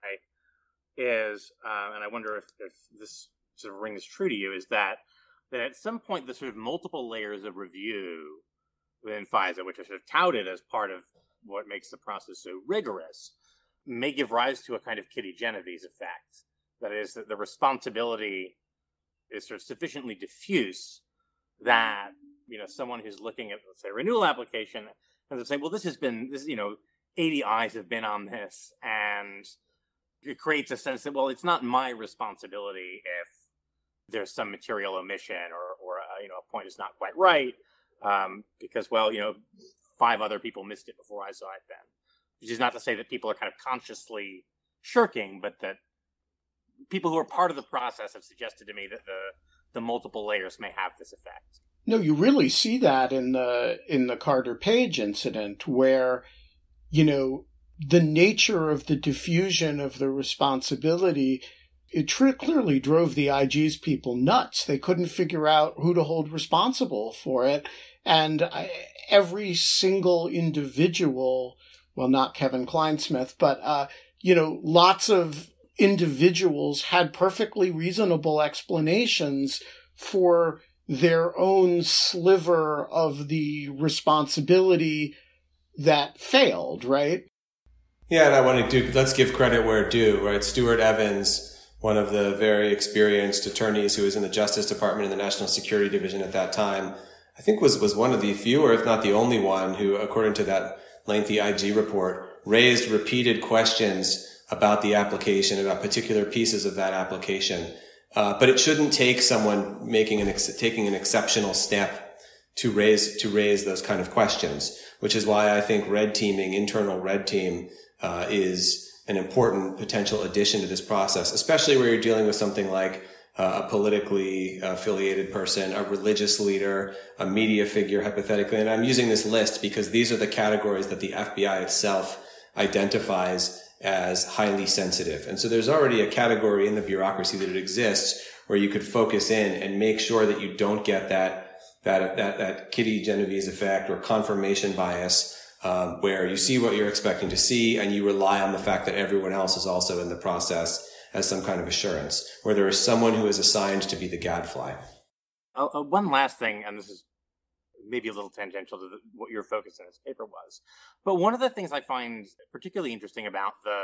is, uh, and I wonder if, if this sort of rings true to you, is that that at some point the sort of multiple layers of review within FISA, which are sort of touted as part of what makes the process so rigorous, may give rise to a kind of Kitty Genovese effect. That is, that the responsibility is sort of sufficiently diffuse that, you know, someone who's looking at, let's say, a renewal application and say, well, this has been, this, you know, eighty eyes have been on this, and it creates a sense that, well, it's not my responsibility if there's some material omission or, or uh, you know, a point is not quite right, um, because, well, you know, five other people missed it before I saw it then. Which is not to say that people are kind of consciously shirking, but that people who are part of the process have suggested to me that the the multiple layers may have this effect. No, you really see that in the in the Carter Page incident, where, you know, the nature of the diffusion of the responsibility, it tr- clearly drove the I G's people nuts. They couldn't figure out who to hold responsible for it. And I, every single individual, well, not Kevin Kleinsmith, but, uh, you know, lots of individuals had perfectly reasonable explanations for their own sliver of the responsibility that failed, right? Yeah, and I want to do, let's give credit where it's due, right? Stuart Evans, one of the very experienced attorneys who was in the Justice Department in the National Security Division at that time, I think was, was one of the few, or if not the only one, who, according to that lengthy I G report, raised repeated questions about the application, about particular pieces of that application. Uh, but it shouldn't take someone making an ex- taking an exceptional step to raise, to raise those kind of questions, which is why I think red teaming, internal red team, uh, is an important potential addition to this process, especially where you're dealing with something like uh, a politically affiliated person, a religious leader, a media figure, hypothetically. And I'm using this list because these are the categories that the F B I itself identifies as highly sensitive. And so there's already a category in the bureaucracy that it exists where you could focus in and make sure that you don't get that, that, that, that Kitty Genovese effect or confirmation bias, um, where you see what you're expecting to see and you rely on the fact that everyone else is also in the process as some kind of assurance, where there is someone who is assigned to be the gadfly. Uh, uh, one last thing, and this is maybe a little tangential to the, what your focus in this paper was, but one of the things I find particularly interesting about the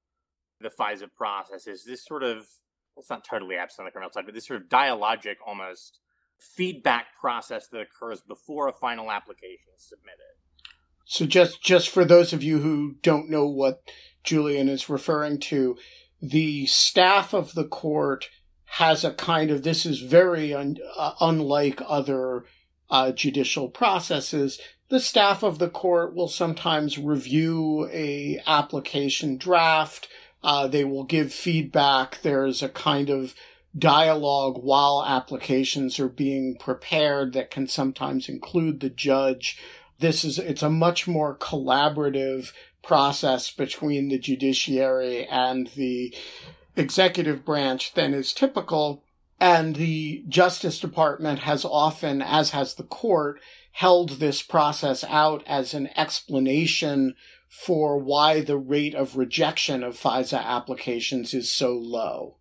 the FISA process is this sort of, it's not totally absent on the criminal side, but this sort of dialogic, almost feedback process that occurs before a final application is submitted. So just just for those of you who don't know what Julian is referring to, the staff of the court has a kind of, this is very un, uh, unlike other uh, judicial processes. The staff of the court will sometimes review a application draft. Uh, they will give feedback. There's a kind of dialogue while applications are being prepared that can sometimes include the judge. This is, it's a much more collaborative process between the judiciary and the executive branch than is typical. And the Justice Department has often, as has the court, held this process out as an explanation for why the rate of rejection of FISA applications is so low.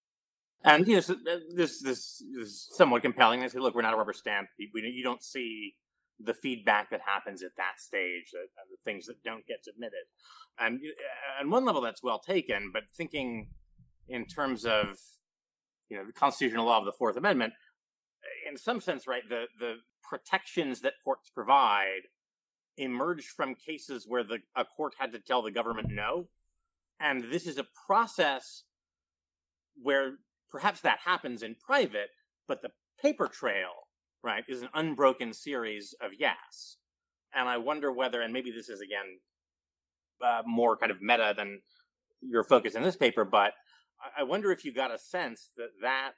And, you know, so this, this is somewhat compelling. They say, look, we're not a rubber stamp. We, you don't see the feedback that happens at that stage, and the things that don't get submitted. And on one level, that's well taken, but thinking in terms of, you know, the constitutional law of the Fourth Amendment, in some sense, right, the, the protections that courts provide emerged from cases where the a court had to tell the government no. And this is a process where perhaps that happens in private, but the paper trail, right, is an unbroken series of yes. And I wonder whether, and maybe this is, again, uh, more kind of meta than your focus in this paper, but I wonder if you got a sense that that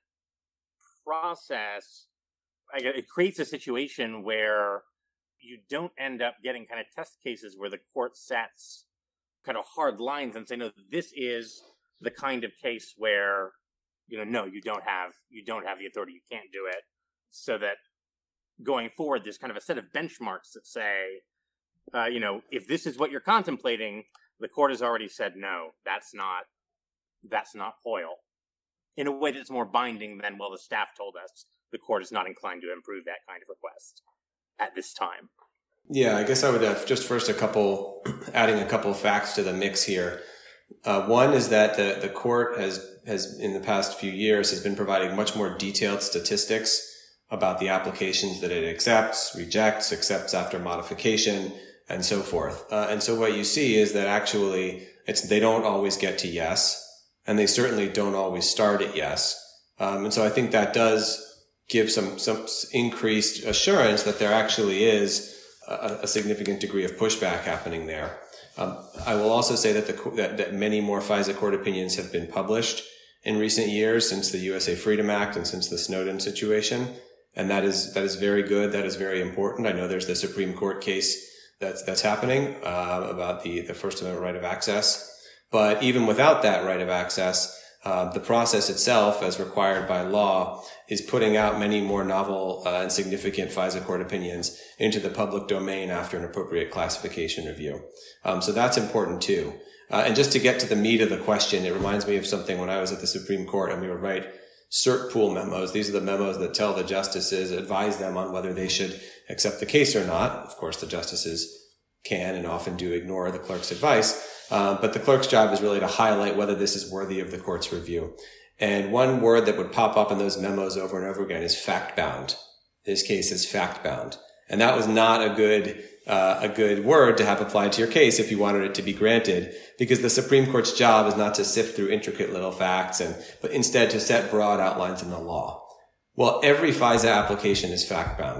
process, it creates a situation where you don't end up getting kind of test cases where the court sets kind of hard lines and say, no, this is the kind of case where, you know, no, you don't have, you don't have the authority, you can't do it. So that going forward, there's kind of a set of benchmarks that say, uh, you know, if this is what you're contemplating, the court has already said, no, that's not, that's not foil. In a way that's more binding than, well, the staff told us the court is not inclined to approve that kind of request at this time. Yeah, I guess I would have just first a couple, adding a couple of facts to the mix here. Uh, one is that the, the court has, has in the past few years has been providing much more detailed statistics about the applications that it accepts, rejects, accepts after modification, and so forth. Uh, and so what you see is that actually it's, they don't always get to yes, and they certainly don't always start at yes. Um, and so I think that does give some, some increased assurance that there actually is a, a significant degree of pushback happening there. Um, I will also say that, the, that, that many more FISA court opinions have been published in recent years since the U S A Freedom Act and since the Snowden situation. And that is, that is very good. That is very important. I know there's the Supreme Court case that's, that's happening, uh, about the, the First Amendment right of access. But even without that right of access, uh, the process itself, as required by law, is putting out many more novel uh, and significant FISA court opinions into the public domain after an appropriate classification review. Um, so that's important too. Uh, and just to get to the meat of the question, it reminds me of something when I was at the Supreme Court and we would write cert pool memos. These are the memos that tell the justices, advise them on whether they should accept the case or not. Of course, the justices can and often do ignore the clerk's advice. Uh, but the clerk's job is really to highlight whether this is worthy of the court's review. And one word that would pop up in those memos over and over again is fact-bound. This case is fact-bound. And that was not a good, uh, a good word to have applied to your case if you wanted it to be granted, because the Supreme Court's job is not to sift through intricate little facts and, but instead to set broad outlines in the law. Well, every FISA application is fact-bound,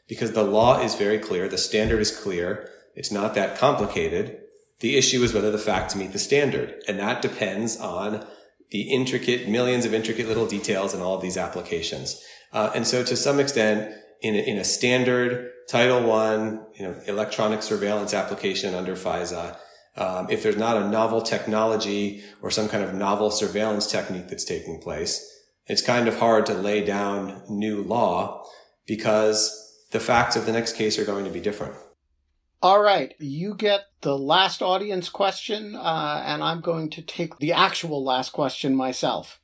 because the law is very clear. The standard is clear. It's not that complicated. The issue is whether the facts meet the standard. And that depends on the intricate, millions of intricate little details in all of these applications. Uh, and so to some extent, in a, in a standard Title One, you know, electronic surveillance application under FISA, um, if there's not a novel technology or some kind of novel surveillance technique that's taking place, it's kind of hard to lay down new law because the facts of the next case are going to be different. All right, you get the last audience question, uh, and I'm going to take the actual last question myself.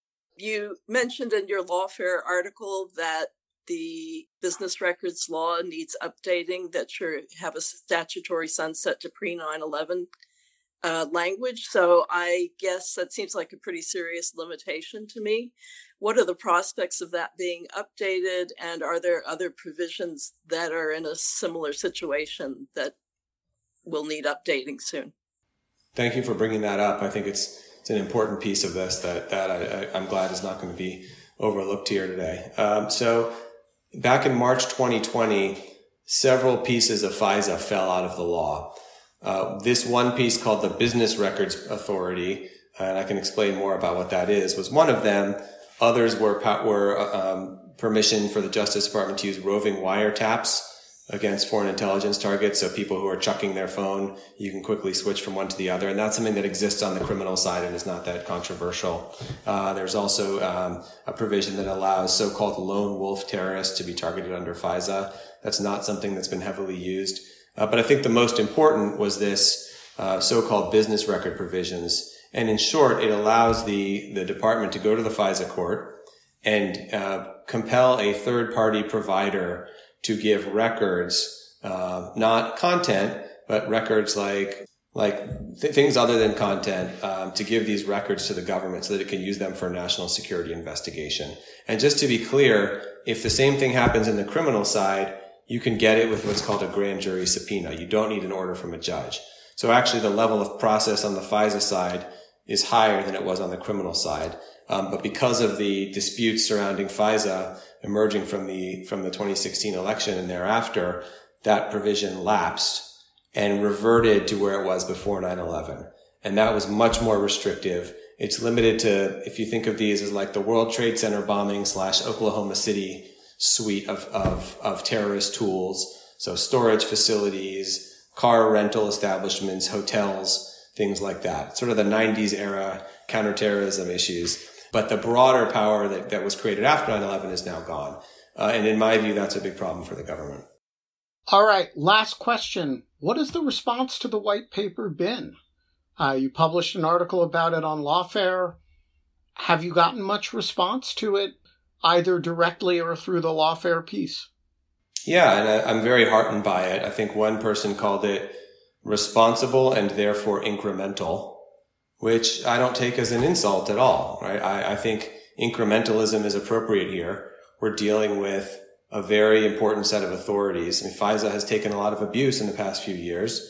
You mentioned in your Lawfare article that the business records law needs updating, that should have a statutory sunset to pre nine eleven uh, language. So I guess that seems like a pretty serious limitation to me. What are the prospects of that being updated? And are there other provisions that are in a similar situation that will need updating soon? Thank you for bringing that up. I think it's it's an important piece of this that, that I, I'm glad is not going to be overlooked here today. Um, so back in March twenty twenty, several pieces of FISA fell out of the law. Uh, this one piece called the Business Records Authority, and I can explain more about what that is, was one of them. Others were were um, permission for the Justice Department to use roving wiretaps against foreign intelligence targets. So people who are chucking their phone, you can quickly switch from one to the other. And that's something that exists on the criminal side and is not that controversial. Uh, there's also um, a provision that allows so-called lone wolf terrorists to be targeted under FISA. That's not something that's been heavily used. Uh, but I think the most important was this uh, so-called business record provisions. And in short, it allows the, the department to go to the FISA court and uh, compel a third-party provider to give records, uh, not content, but records like like th- things other than content, um, to give these records to the government so that it can use them for national security investigation. And just to be clear, if the same thing happens in the criminal side, you can get it with what's called a grand jury subpoena. You don't need an order from a judge. So actually the level of process on the FISA side is higher than it was on the criminal side. Um, but because of the disputes surrounding FISA emerging from the from the twenty sixteen election and thereafter, that provision lapsed and reverted to where it was before nine eleven. And that was much more restrictive. It's limited to, if you think of these as like the World Trade Center bombing slash Oklahoma City suite of, of, of terrorist tools. So storage facilities, car rental establishments, hotels, things like that. Sort of the nineties era counterterrorism issues. But the broader power that, that was created after nine eleven is now gone. Uh, and in my view, that's a big problem for the government. All right, last question. What has the response to the white paper been? Uh, you published an article about it on Lawfare. Have you gotten much response to it, either directly or through the Lawfare piece? Yeah, and I, I'm very heartened by it. I think one person called it responsible and therefore incremental, which I don't take as an insult at all, right? I, I think incrementalism is appropriate here. We're dealing with a very important set of authorities. I mean, FISA has taken a lot of abuse in the past few years,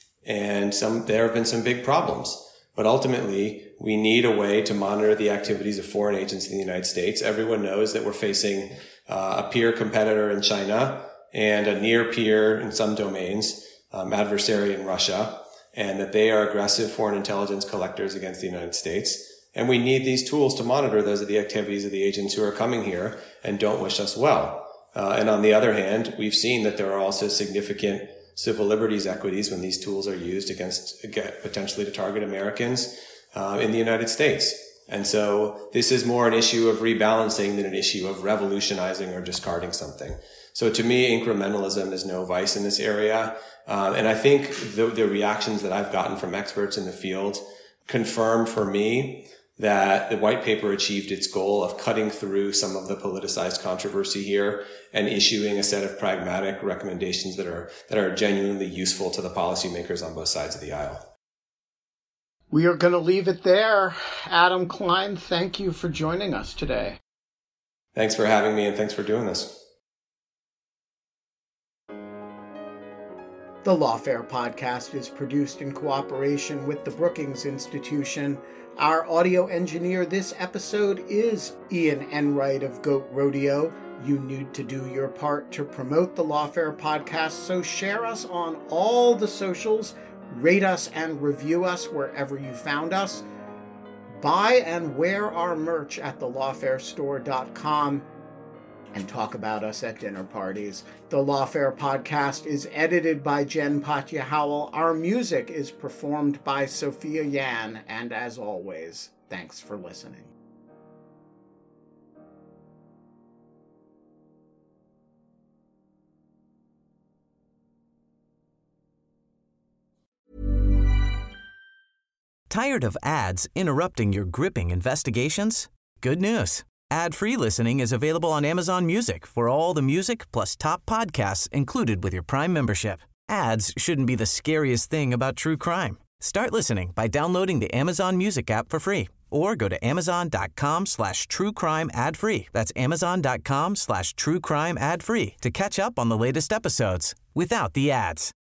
and some there have been some big problems. But ultimately, we need a way to monitor the activities of foreign agents in the United States. Everyone knows that we're facing uh, a peer competitor in China and a near peer in some domains, um, adversary in Russia, and that they are aggressive foreign intelligence collectors against the United States. And we need these tools to monitor those are the activities of the agents who are coming here and don't wish us well. Uh, and on the other hand, we've seen that there are also significant civil liberties equities when these tools are used against, again, potentially to target Americans uh, in the United States. And so this is more an issue of rebalancing than an issue of revolutionizing or discarding something. So to me, incrementalism is no vice in this area. Um, and I think the, the reactions that I've gotten from experts in the field confirm for me that the white paper achieved its goal of cutting through some of the politicized controversy here and issuing a set of pragmatic recommendations that are that are genuinely useful to the policymakers on both sides of the aisle. We are going to leave it there. Adam Klein, thank you for joining us today. Thanks for having me, and thanks for doing this. The Lawfare podcast is produced in cooperation with the Brookings Institution. Our audio engineer this episode is Ian Enright of Goat Rodeo. You need to do your part to promote the Lawfare podcast, so share us on all the socials, rate us and review us wherever you found us. Buy and wear our merch at the lawfare store dot com. And talk about us at dinner parties. The Lawfare podcast is edited by Jen Patja Howell. Our music is performed by Sophia Yan. And as always, thanks for listening. Tired of ads interrupting your gripping investigations? Good news. Ad-free listening is available on Amazon Music for all the music plus top podcasts included with your Prime membership. Ads shouldn't be the scariest thing about true crime. Start listening by downloading the Amazon Music app for free or go to amazon.com slash true crime ad free. That's amazon.com slash true crime ad free to catch up on the latest episodes without the ads.